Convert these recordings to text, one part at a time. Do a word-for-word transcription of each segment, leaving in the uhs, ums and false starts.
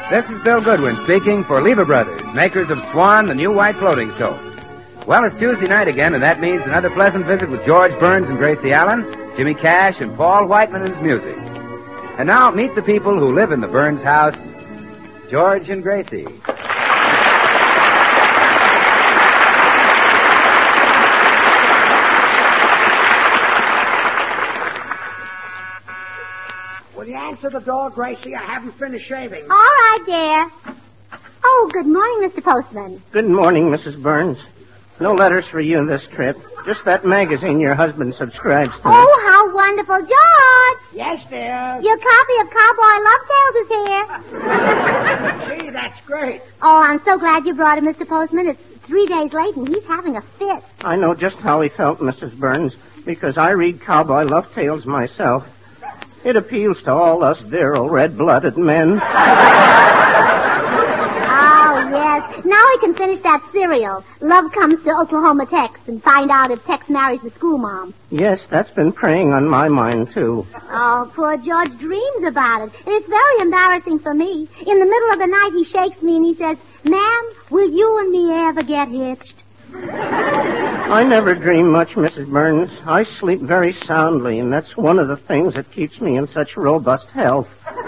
This is Bill Goodwin speaking for Lever Brothers, makers of Swan, the new white floating soap. Well, it's Tuesday night again, and that means another pleasant visit with George Burns and Gracie Allen, Jimmy Cash, and Paul Whiteman and his music. And now, meet the people who live in the Burns house, George and Gracie. Will you answer the door, Gracie? I haven't finished shaving. All right, dear. Oh, good morning, Mister Postman. Good morning, Missus Burns. No letters for you this trip. Just that magazine your husband subscribes to. Oh, how wonderful. George! Yes, dear. Your copy of Cowboy Love Tales is here. Gee, that's great. Oh, I'm so glad you brought it, Mister Postman. It's three days late, and he's having a fit. I know just how he felt, Missus Burns, because I read Cowboy Love Tales myself. It appeals to all us virile, red-blooded men. Oh, yes. Now we can finish that serial. Love Comes to Oklahoma Tex and find out if Tex marries the school mom. Yes, that's been preying on my mind, too. Oh, poor George dreams about it. And it's very embarrassing for me. In the middle of the night, he shakes me and he says, "Ma'am, will you and me ever get hitched?" I never dream much, Missus Burns. I sleep very soundly, and that's one of the things that keeps me in such robust health.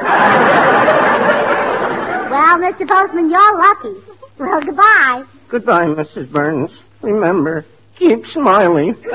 Well, Mister Postman, you're lucky. Well, goodbye. Goodbye, Missus Burns. Remember, keep smiling. Gee,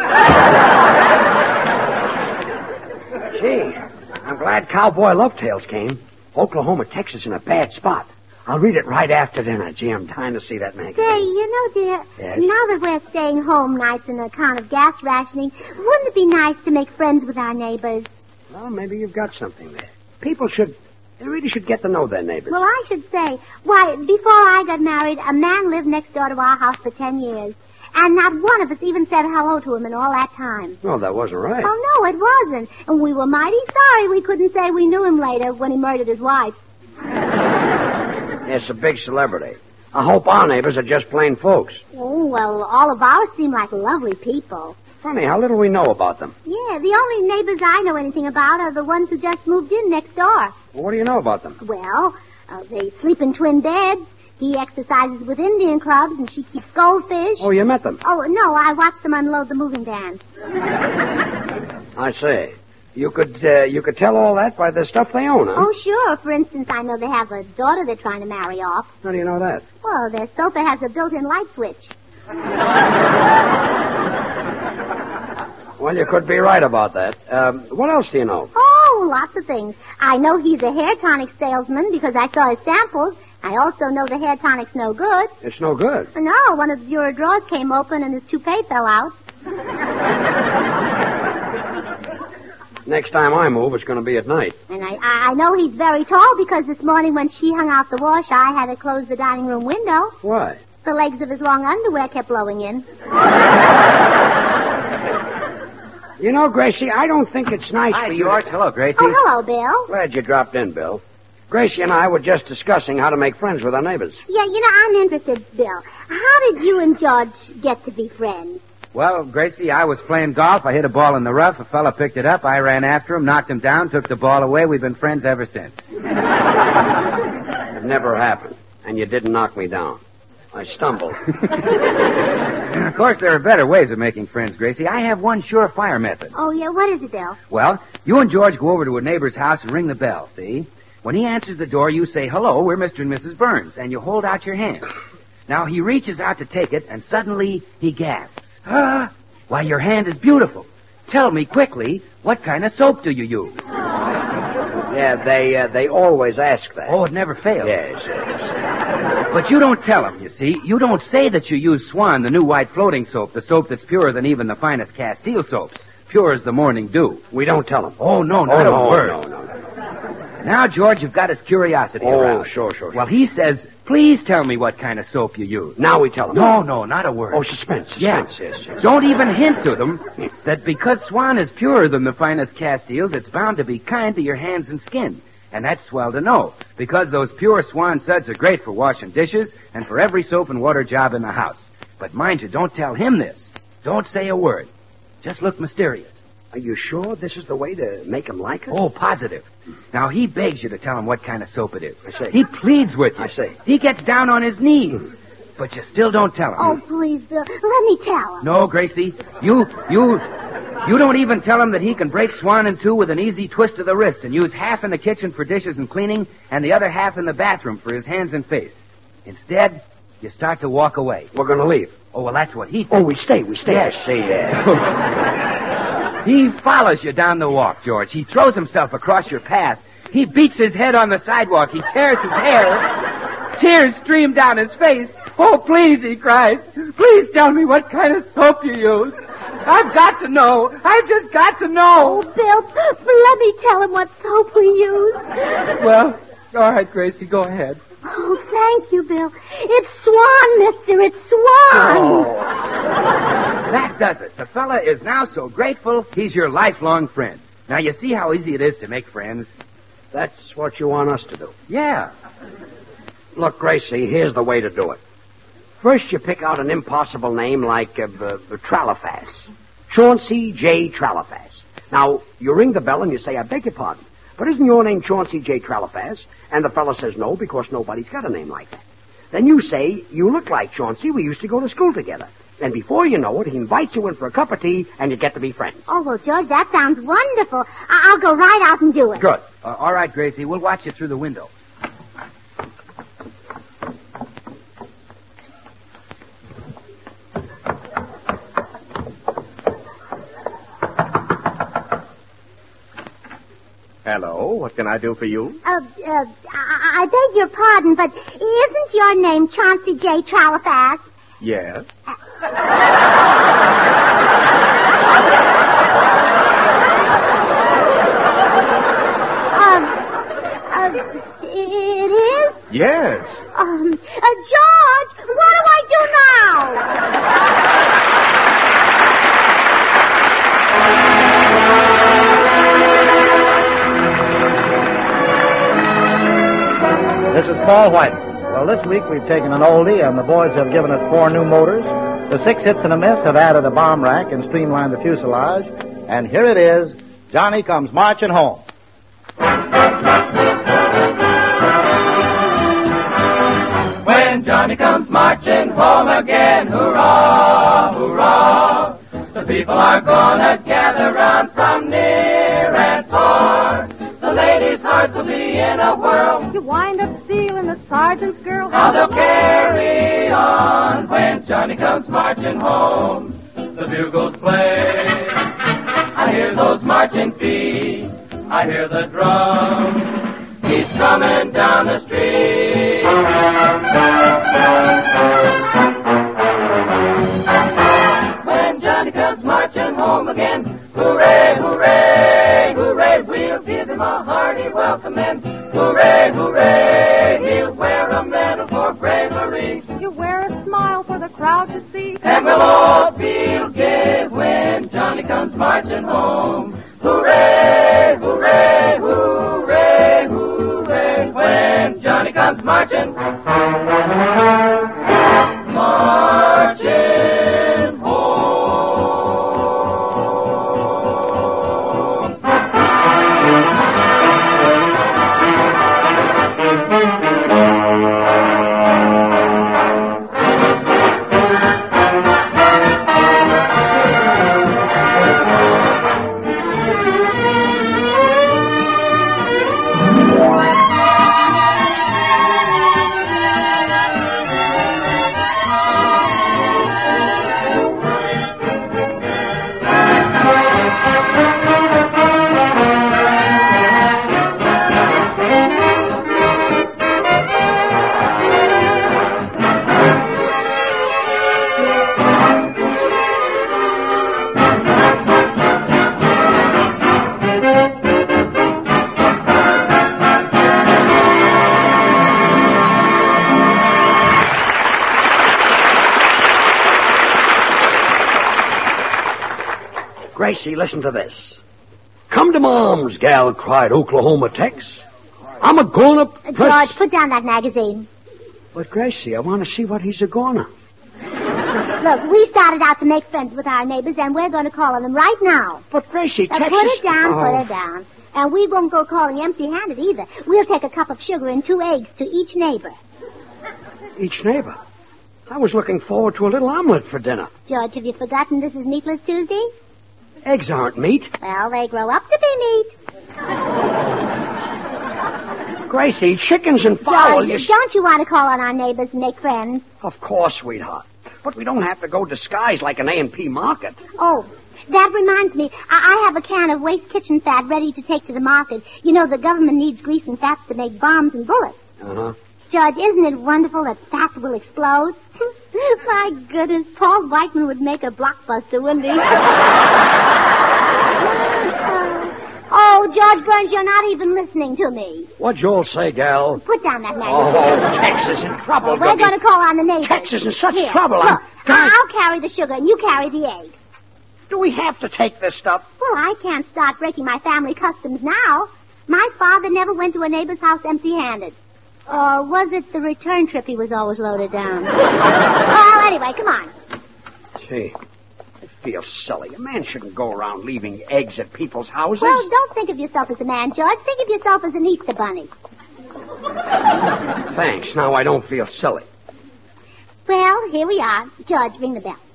I'm glad Cowboy Love Tales came. Oklahoma, Texas in a bad spot. I'll read it right after dinner. Gee, I'm dying to see that magazine. Say, you know, dear, Yes? now that we're staying home nights on account of gas rationing, wouldn't it be nice to make friends with our neighbors? Well, maybe you've got something there. People should, they really should get to know their neighbors. Well, I should say, why, before I got married, a man lived next door to our house for ten years. And not one of us even said hello to him in all that time. No, that wasn't right. Oh, no, it wasn't. And we were mighty sorry we couldn't say we knew him later when he murdered his wife. It's a big celebrity. I hope our neighbors are just plain folks. Oh, well, all of ours seem like lovely people. Funny how little we know about them. Yeah, the only neighbors I know anything about are the ones who just moved in next door. Well, what do you know about them? Well, uh, they sleep in twin beds. He exercises with Indian clubs, and she keeps goldfish. Oh, you met them? Oh, no, I watched them unload the moving van. I say. You could uh, you could tell all that by the stuff they own, huh? Oh, sure. For instance, I know they have a daughter they're trying to marry off. How do you know that? Well, their sofa has a built-in light switch. Well, you could be right about that. Um, what else do you know? Oh, lots of things. I know he's a hair tonic salesman because I saw his samples. I also know the hair tonic's no good. It's no good. No, one of the bureau drawers came open and his toupee fell out. Next time I move, it's going to be at night. And I, I know he's very tall because this morning when she hung out the wash, I had to close the dining room window. Why? The legs of his long underwear kept blowing in. You know, Gracie, I don't think it's nice Hi, for you... George. Hello, Gracie. Oh, hello, Bill. Glad you dropped in, Bill. Gracie and I were just discussing how to make friends with our neighbors. Yeah, you know, I'm interested, Bill. How did you and George get to be friends? Well, Gracie, I was playing golf. I hit a ball in the rough. A fella picked it up. I ran after him, knocked him down, took the ball away. We've been friends ever since. It never happened. And you didn't knock me down. I stumbled. Of course, there are better ways of making friends, Gracie. I have one surefire method. Oh, yeah, what is it, Bill? Well, you and George go over to a neighbor's house and ring the bell, see? When he answers the door, you say, "Hello, we're Mister and Missus Burns," and you hold out your hand. Now, he reaches out to take it, and suddenly he gasps. Ah, why, your hand is beautiful. Tell me quickly, what kind of soap do you use? Yeah, they uh, they always ask that. Oh, it never fails. Yes, yes. But you don't tell them, you see. You don't say that you use Swan, the new white floating soap, the soap that's purer than even the finest Castile soaps, pure as the morning dew. We don't tell them. Oh, no, not oh, a no, word. No, no, no. Now, George, you've got his curiosity Oh, aroused. sure, sure, sure. Well, he says, "Please tell me what kind of soap you use." Now we tell them. No, no, not a word. Oh, suspense, suspense, Yeah. yes, yes. Don't even hint to them that because Swan is purer than the finest Castiles, it's bound to be kind to your hands and skin. And that's swell to know, because those pure Swan suds are great for washing dishes and for every soap and water job in the house. But mind you, don't tell him this. Don't say a word. Just look mysterious. Are you sure this is the way to make him like us? Oh, positive. Now, he begs you to tell him what kind of soap it is. I say. He pleads with you. I say. He gets down on his knees. But you still don't tell him. Oh, please, Bill. Let me tell him. No, Gracie. You, you, you don't even tell him that he can break Swan in two with an easy twist of the wrist and use half in the kitchen for dishes and cleaning and the other half in the bathroom for his hands and face. Instead, you start to walk away. We're going to leave. Oh, well, that's what he thinks. Oh, we stay, we stay. Yes. I say, yeah. He follows you down the walk, George. He throws himself across your path. He beats his head on the sidewalk. He tears his hair. Tears stream down his face. Oh, please, he cries. Please tell me what kind of soap you use. I've got to know. I've just got to know. Oh, Bill, let me tell him what soap we use. Well, all right, Gracie, go ahead. Oh, thank you, Bill. It's Swan, mister. It's Swan. Oh. That does it. The fella is now so grateful he's your lifelong friend. Now, you see how easy it is to make friends? That's what you want us to do. Yeah. Look, Gracie, here's the way to do it. First, you pick out an impossible name like uh, uh, Tralafass. Chauncey J. Tralafass. Now, you ring the bell and you say, I beg your pardon, but isn't your name Chauncey J. Tralafass? And the fella says no, because nobody's got a name like that. Then you say, you look like Chauncey. We used to go to school together. And before you know it, he invites you in for a cup of tea, and you get to be friends. Oh, well, George, that sounds wonderful. I- I'll go right out and do it. Good. Uh, all right, Gracie, we'll watch you through the window. Hello, what can I do for you? Uh, uh, I-, I beg your pardon, but isn't your name Chauncey J. Tralafass? Yes. Um, uh, it is? Yes. Um, uh, George, what do I do now? This is Paul White. Well, this week we've taken an oldie, and the boys have given it four new motors. The six hits and a miss have added a bomb rack and streamlined the fuselage. And here it is, Johnny Comes Marching Home. When Johnny comes marching home again, hurrah, hurrah, the people are gonna gather round from near and far. The ladies' hearts will be in a whirl. You wind up stealing the sergeant's girl. How they'll carry on when Johnny comes marching home. The bugles play. I hear those marching feet. I hear the drum. He's coming down the street. When Johnny comes marching home again, hooray, hooray, hooray, we'll give him a hearty welcome and hooray, hooray, he'll wear a medal for bravery. You wear a smile for the crowd to see. And we'll all feel gay when Johnny comes marching home. Hooray, hooray, hooray, hooray, when Johnny comes marching, marching home. Gracie, listen to this. Come to Mom's, gal cried Oklahoma Tex. I'm a going up... Uh, George, put down that magazine. But, Gracie, I want to see what he's a-gonna. Look, we started out to make friends with our neighbors, and we're going to call on them right now. But, Gracie, Now, Texas... put it down, Oh. put it down. And we won't go calling empty-handed either. We'll take a cup of sugar and two eggs to each neighbor. Each neighbor. I was looking forward to a little omelet for dinner. George, have you forgotten this is Meatless Tuesday? Eggs aren't meat. Well, they grow up to be meat. Gracie, chickens and fowl... George, you... don't you want to call on our neighbors and make friends? Of course, sweetheart. But we don't have to go disguised like an A and P market. Oh, that reminds me. I, I have a can of waste kitchen fat ready to take to the market. You know, the government needs grease and fats to make bombs and bullets. Uh-huh. George, isn't it wonderful that fat will explode? My goodness, Paul Whiteman would make a blockbuster, wouldn't he? Oh, George Burns, you're not even listening to me. What'd Joel say, gal? Put down that magazine. Oh, Texas in trouble, Well, we're Dougie. going to call on the neighbors. Texas in such Here, trouble. I'm Look, dying- I'll carry the sugar and you carry the egg. Do we have to take this stuff? Well, I can't start breaking my family customs now. My father never went to a neighbor's house empty-handed. Or was it the return trip he was always loaded down? Well, anyway, come on. Gee, I feel silly. A man shouldn't go around leaving eggs at people's houses. Well, don't think of yourself as a man, George. Think of yourself as an Easter bunny. Thanks. Now I don't feel silly. Well, here we are. George, ring the bell.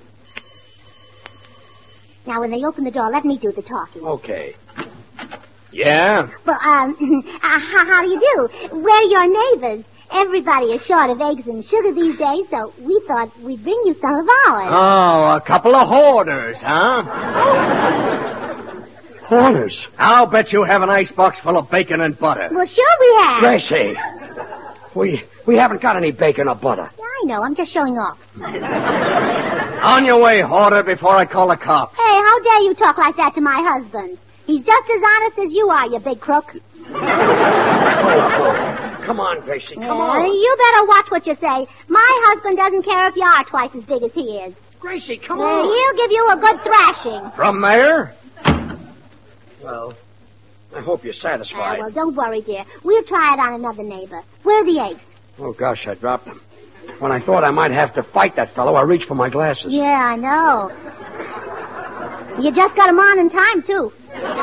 Now, when they open the door, let me do the talking. Okay. Yeah? Well, um, uh, how, how do you do? We're your neighbors. Everybody is short of eggs and sugar these days, so we thought we'd bring you some of ours. Oh, a couple of hoarders, huh? Hoarders. I'll bet you have an icebox full of bacon and butter. Well, sure we have. Gracie, we we haven't got any bacon or butter. Yeah, I know. I'm just showing off. On your way, hoarder, before I call the cops. Hey, how dare you talk like that to my husband? He's just as honest as you are, you big crook. Come on, Gracie, come Uh, on. you better watch what you say. My husband doesn't care if you are twice as big as he is. Gracie, come Uh, on. he'll give you a good thrashing. From there? Well, I hope you're Uh, satisfied. well, don't worry, dear. We'll try it on another neighbor. Where are the eggs? Oh, gosh, I dropped them. When I thought I might have to fight that fellow, I reached for my glasses. Yeah, I know. You just got them on in time, too.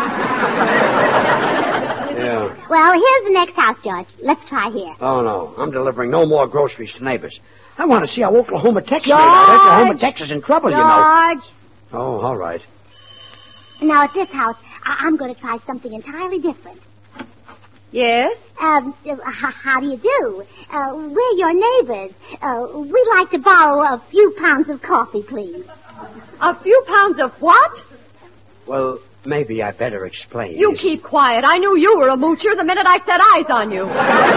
Yeah. Well, here's the next house, George. Let's try here. Oh, no. I'm delivering no more groceries to neighbors. I want to see how Oklahoma, Texas... George! Oklahoma, Texas is in trouble, you know. George! Oh, all right. Now, at this house, I- I'm going to try something entirely different. Yes? Um, uh, h- how do you do? Uh, we're your neighbors. Uh, we'd like to borrow a few pounds of coffee, please. A few pounds of what? Well, maybe I better explain. You see- keep quiet. I knew you were a moocher the minute I set eyes on you.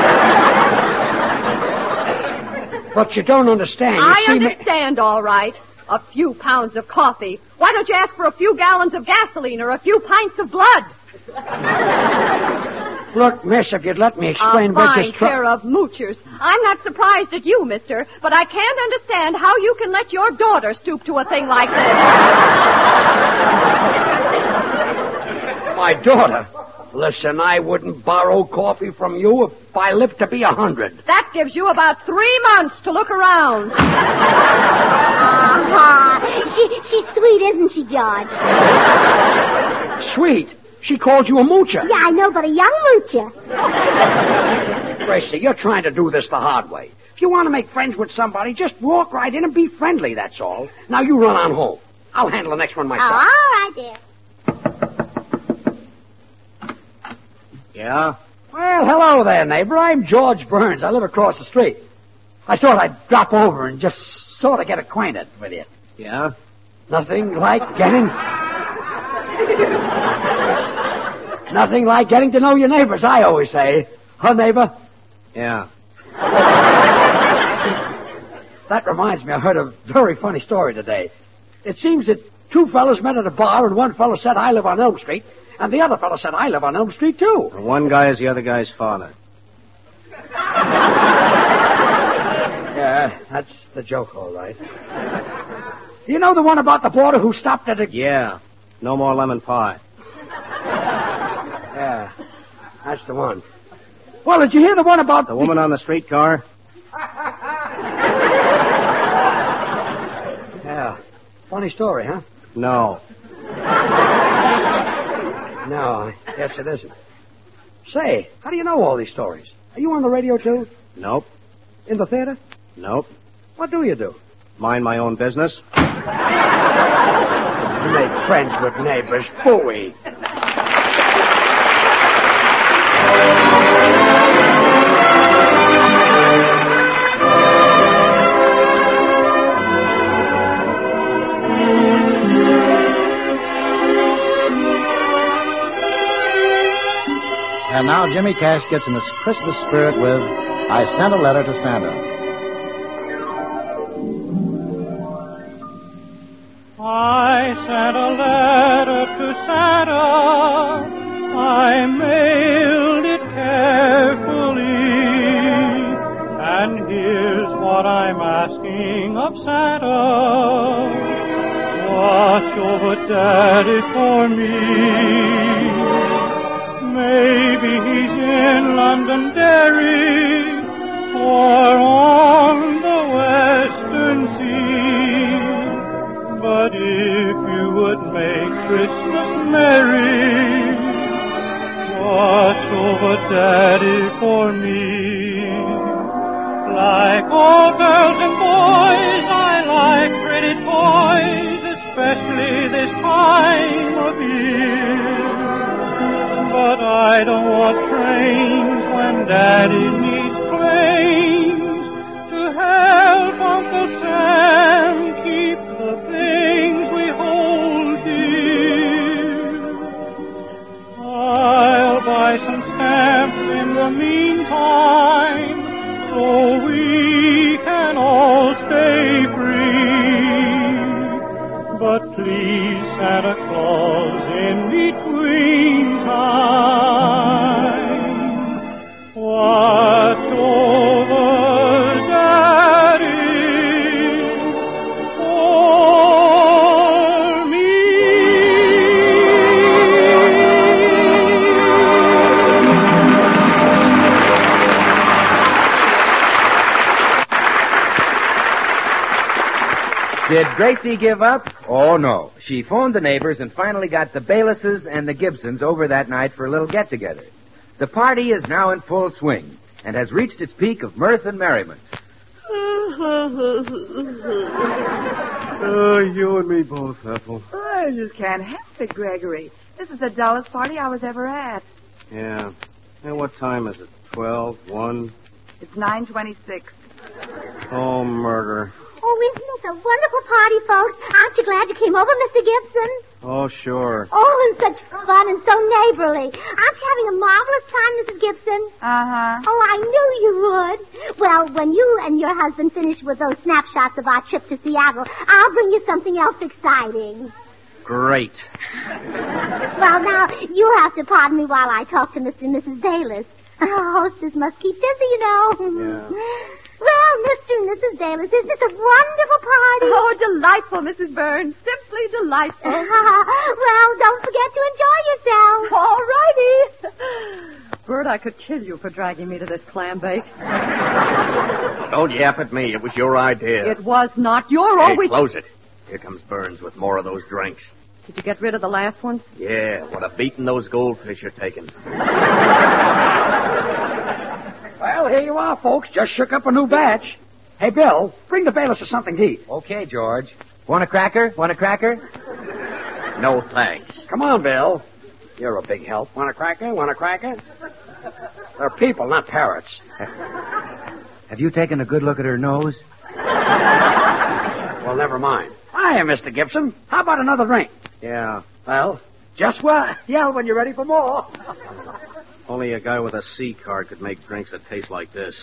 But you don't understand. You I see, ma- understand, all right. A few pounds of coffee. Why don't you ask for a few gallons of gasoline or a few pints of blood? Look, miss, if you'd let me explain a what fine this... tr- pair of moochers. I'm not surprised at you, mister, but I can't understand how you can let your daughter stoop to a thing like this. My daughter. Listen, I wouldn't borrow coffee from you if I lived to be a hundred. That gives you about three months to look around. Uh-huh. She, she's sweet, isn't she, George? Sweet. She called you a moocher. Yeah, I know, but a young moocher. Gracie, you're trying to do this the hard way. If you want to make friends with somebody, just walk right in and be friendly, that's all. Now you run on home. I'll handle the next one Oh, myself. all right, dear. Yeah? Well, hello there, neighbor. I'm George Burns. I live across the street. I thought I'd drop over and just sort of get acquainted with you. Yeah? Nothing like getting... Nothing like getting to know your neighbors, I always say. Huh, neighbor? Yeah. That reminds me, I heard a very funny story today. It seems that two fellas met at a bar, and one fellow said, I live on Elm Street, and the other fellow said, I live on Elm Street, too. The one guy is the other guy's father. Yeah, that's the joke, all right. You know the one about the boarder who stopped at a... Yeah. No more lemon pie. Yeah, that's the one. Well, did you hear the one about... The woman on the streetcar? Yeah, Funny story, huh? No. No, I guess it isn't. Say, how do you know all these stories? Are you on the radio, too? Nope. In the theater? Nope. What do you do? Mind my own business. You make friends with neighbors. Phooey. And now Jimmy Cash gets in the Christmas spirit with I Sent a Letter to Santa. I sent a letter to Santa. I mailed it carefully. And here's what I'm asking of Santa. Watch over Daddy for me. Maybe he's in Londonderry or on the Western Sea. But if you would make Christmas merry, watch over Daddy for me. Like all girls and boys, I like pretty toys, especially this time of year. But I don't want trains when Daddy needs planes to help Uncle Sam keep the things we hold dear. I'll buy some stamps in the meantime so we can all stay free. But please, Santa Claus, in between time, watch over Daddy for me. Did Gracie give up? Oh, no. She phoned the neighbors and finally got the Baylesses and the Gibsons over that night for a little get-together. The party is now in full swing and has reached its peak of mirth and merriment. Oh, you and me both, Ethel. I just can't help it, Gregory. This is the dullest party I was ever at. Yeah. And what time is it? Twelve? One? It's nine twenty-six. Oh, murder. Oh, isn't this a wonderful party, folks? Aren't you glad you came over, Mister Gibson? Oh, sure. Oh, and such fun and so neighborly. Aren't you having a marvelous time, Missus Gibson? Uh-huh. Oh, I knew you would. Well, when you and your husband finish with those snapshots of our trip to Seattle, I'll bring you something else exciting. Great. Well, now, you'll have to pardon me while I talk to Mister and Missus Dalis. Our hostess must keep busy, you know. Yeah. Well, Mister and Missus Dalis, isn't this a wonderful party? Oh, delightful, Missus Burns. Simply delightful. Well, don't forget to enjoy yourself. All righty. Bert, I could kill you for dragging me to this clam bake. Don't yap at me. It was your idea. It was not your Hey, always... close it. Here comes Burns with more of those drinks. Did you get rid of the last one? Yeah, what a beating those goldfish are taking. Well, here you are, folks. Just shook up a new batch. Hey, Bill, bring the Bayless something to eat. Okay, George. Want a cracker? Want a cracker? No thanks. Come on, Bill. You're a big help. Want a cracker? Want a cracker? They're people, not parrots. Have you taken a good look at her nose? Well, never mind. Hiya, Mister Gibson. How about another drink? Yeah. Well, just what? Yell when you're ready for more. Only a guy with a C card could make drinks that taste like this.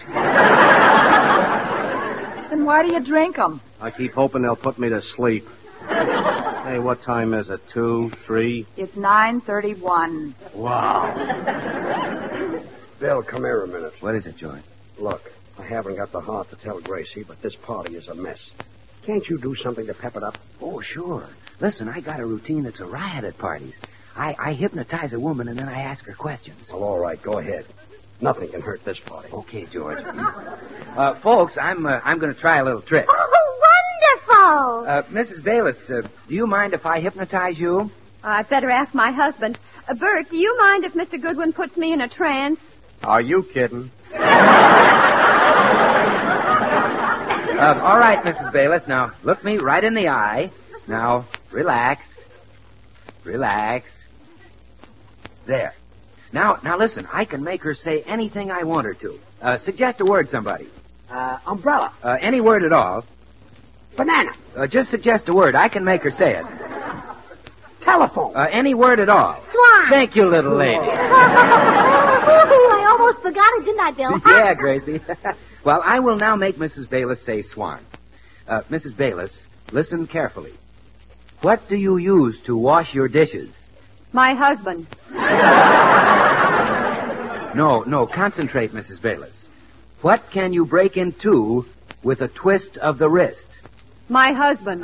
Then why do you drink them? I keep hoping they'll put me to sleep. Hey, what time is it? Two, three? It's nine thirty-one. Wow. Bill, come here a minute. What is it, George? Look, I haven't got the heart to tell Gracie, but this party is a mess. Can't you do something to pep it up? Oh, sure. Listen, I got a routine that's a riot at parties. I, I hypnotize a woman, and then I ask her questions. Well, all right, go ahead. Nothing can hurt this party. Okay, George. Uh, folks, I'm uh, I'm going to try a little trick. Oh, wonderful! Oh. Uh, Missus Bayless, uh, do you mind if I hypnotize you? I'd better ask my husband. Uh, Bert, do you mind if Mister Goodwin puts me in a trance? Are you kidding? Uh, all right, Missus Bayless. Now, look me right in the eye. Now, relax. Relax. There. Now, now listen. I can make her say anything I want her to. Uh, suggest a word, somebody. Uh, umbrella. Uh, any word at all. Banana. Uh, just suggest a word. I can make her say it. Telephone. Uh, any word at all. Swan. Thank you, little lady. I almost forgot it, didn't I, Bill? Yeah, Gracie. Well, I will now make Missus Bayless say swan. Uh, Missus Bayless, listen carefully. What do you use to wash your dishes? My husband. No, no, concentrate, Missus Bayless. What can you break in two with a twist of the wrist? My husband.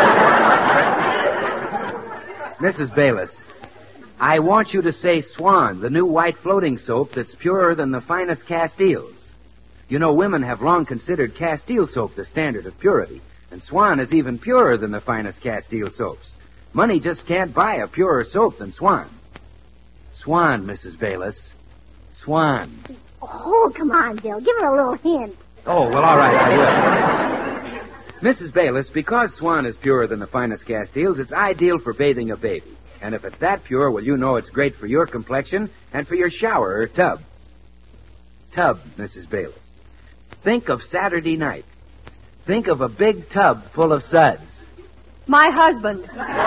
Missus Bayless, I want you to say Swan, the new white floating soap that's purer than the finest Castiles. You know, women have long considered Castile soap the standard of purity, and Swan is even purer than the finest Castile soaps. Money just can't buy a purer soap than Swan. Swan, Missus Bayless. Swan. Oh, come on, Bill. Give her a little hint. Oh, well, all right, I will. Missus Bayless, because Swan is purer than the finest Castiles, it's ideal for bathing a baby. And if it's that pure, well, you know it's great for your complexion and for your shower or tub. Tub, Missus Bayless. Think of Saturday night. Think of a big tub full of suds. My husband.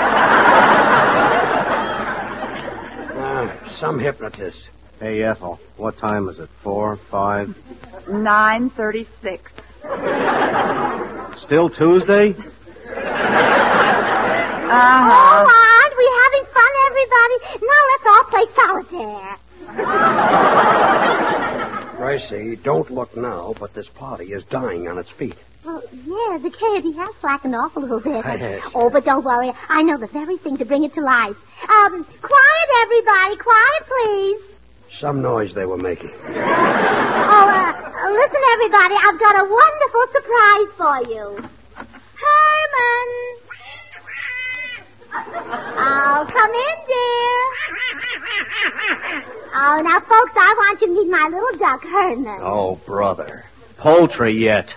Uh, some hypnotist. Hey, Ethel, what time is it? Four, five? Nine thirty-six. Still Tuesday? Uh-huh. Oh, aren't we having fun, everybody? Now let's all play solitaire. Gracie, don't look now, but this party is dying on its feet. Well, yeah, the gaiety has slackened off a little bit. Yes. Oh, but don't worry. I know the very thing to bring it to life. Um, quiet, everybody. Quiet, please. Some noise they were making. Oh, uh, listen, everybody. I've got a wonderful surprise for you. Herman! Oh, come in, dear. Oh, now, folks, I want you to meet my little duck, Herman. Oh, brother. Poultry yet.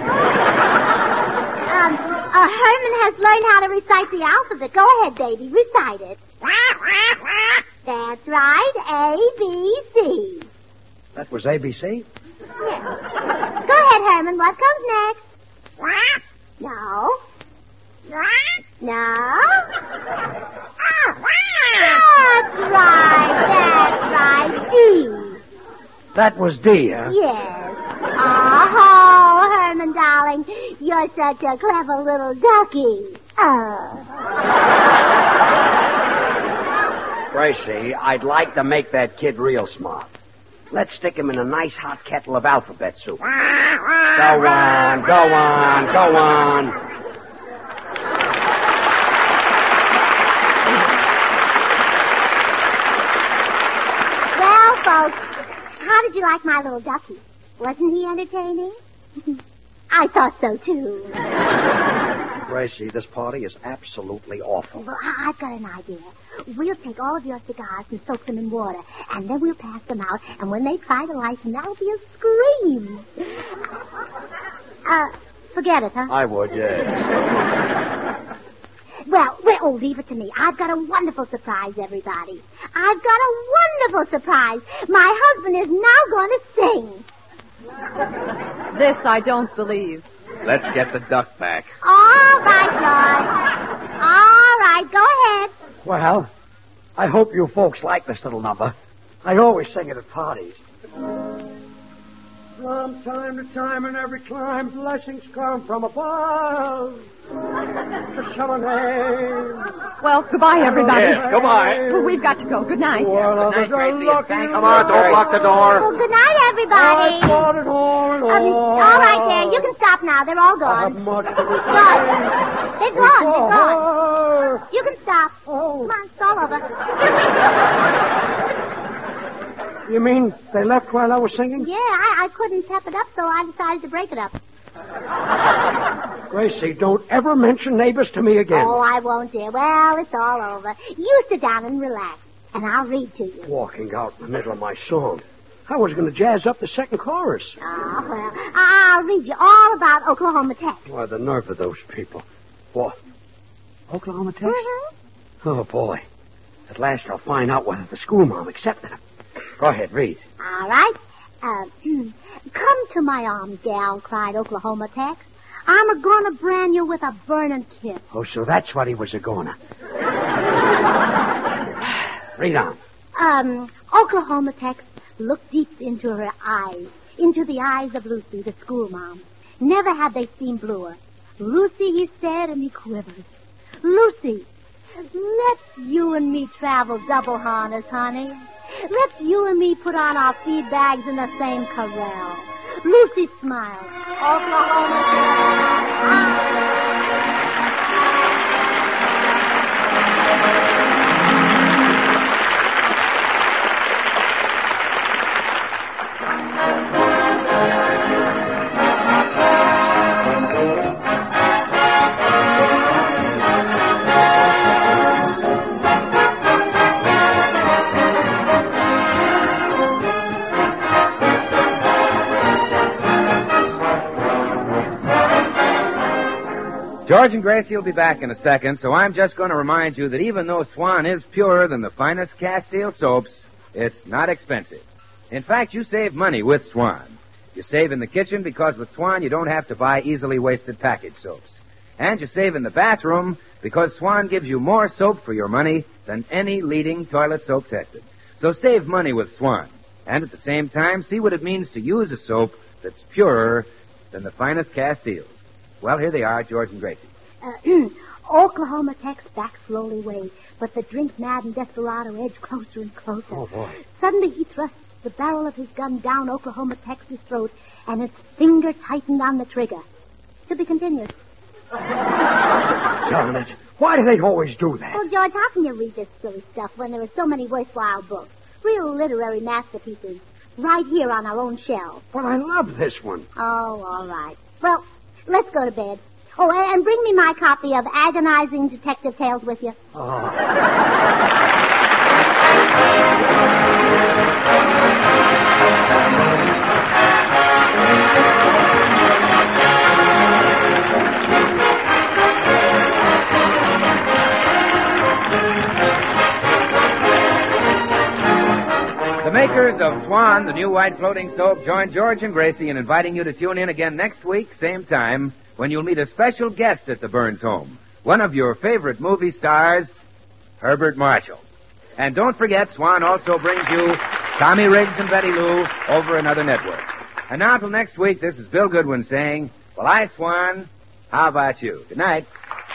Um, uh, Herman has learned how to recite the alphabet. Go ahead, baby. Recite it. That's right. A, B, C. That was A B C? Yes. Go ahead, Herman. What comes next? No. No. That's right. That's right. D. That was D, huh? Yes. Oh, Herman, darling. You're such a clever little ducky. Oh. Gracie, I'd like to make that kid real smart. Let's stick him in a nice hot kettle of alphabet soup. Go on, go on, go on. Well, folks, how did you like my little ducky? Wasn't he entertaining? I thought so, too. Gracie, this party is absolutely awful. Well, I- I've got an idea. We'll take all of your cigars and soak them in water, and then we'll pass them out, and when they try to light them, that'll be a scream. Uh, forget it, huh? I would, yes. Well, well, oh, leave it to me. I've got a wonderful surprise, everybody. I've got a wonderful surprise. My husband is now going to sing. This I don't believe. Let's get the duck back. All right, George. All right, go ahead. Well, I hope you folks like this little number. I always sing it at parties. From time to time in every clime, blessings come from above. To show a name. Well, goodbye, everybody. Yes, goodbye. Well, we've got to go. Good night. One of night, the Gracie. lucky Thank- Come on, don't lock the door. Well, good night, everybody. I bought it all and Um, all. all right, there. You can stop now. They're all I have gone. much to Gone. say. They're gone. They're gone. Oh. You can stop. Oh. Come on, it's all over. You mean they left while I was singing? Yeah, I, I couldn't tap it up, so I decided to break it up. Gracie, don't ever mention neighbors to me again. Oh, I won't, dear. Well, it's all over. You sit down and relax, and I'll read to you. Walking out in the middle of my song. I was going to jazz up the second chorus. Oh, well, I'll read you all about Oklahoma Tech. Why, the nerve of those people. What? Oklahoma Tech? Mm-hmm. Oh, boy. At last I'll find out whether the schoolmom accepted him. Go ahead, read. All right. Uh, come to my arms, gal, cried Oklahoma Tex. I'm a-gonna brand you with a burning kiss. Oh, so that's what he was a-gonna. Read on. Um, Oklahoma Tex looked deep into her eyes, into the eyes of Lucy, the schoolmom. Never had they seemed bluer. Lucy, he said, and he quivered. Lucy, let's you and me travel double harness, honey. Let's you and me put on our feed bags in the same corral. Lucy smiled. Oklahoma. George and Gracie will be back in a second, so I'm just going to remind you that even though Swan is purer than the finest Castile soaps, it's not expensive. In fact, you save money with Swan. You save in the kitchen because with Swan you don't have to buy easily wasted packaged soaps. And you save in the bathroom because Swan gives you more soap for your money than any leading toilet soap tested. So save money with Swan. And at the same time, see what it means to use a soap that's purer than the finest Castiles. Well, here they are, George and Gracie. Uh, Oklahoma Tex backed slowly away, but the drink-maddened desperado edged closer and closer. Oh, boy. Suddenly he thrust the barrel of his gun down Oklahoma Tex's throat, and his finger tightened on the trigger. To be continued. Darn it. Why do they always do that? Well, George, how can you read this silly stuff when there are so many worthwhile books? Real literary masterpieces. Right here on our own shelf. But I love this one. Oh, all right. Well, let's go to bed. Oh, and bring me my copy of Agonizing Detective Tales with you. Oh. The makers of Swan, the new white floating soap, join George and Gracie in inviting you to tune in again next week, same time, when you'll meet a special guest at the Burns home, one of your favorite movie stars, Herbert Marshall. And don't forget, Swan also brings you Tommy Riggs and Betty Lou over another network. And now till next week, this is Bill Goodwin saying, well, I, Swan, how about you? Good night.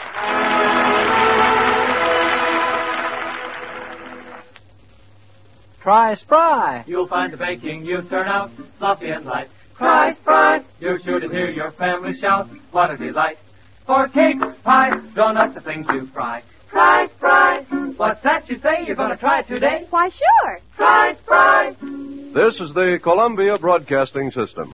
Try Spry. You'll find the baking you turn out fluffy and light. Try Spry. You're sure to hear your family shout, what a delight. For cakes, pies, donuts, the things you fry. Try Spry. What's that you say? You're going to try it today? Why, sure. Try Spry. This is the Columbia Broadcasting System.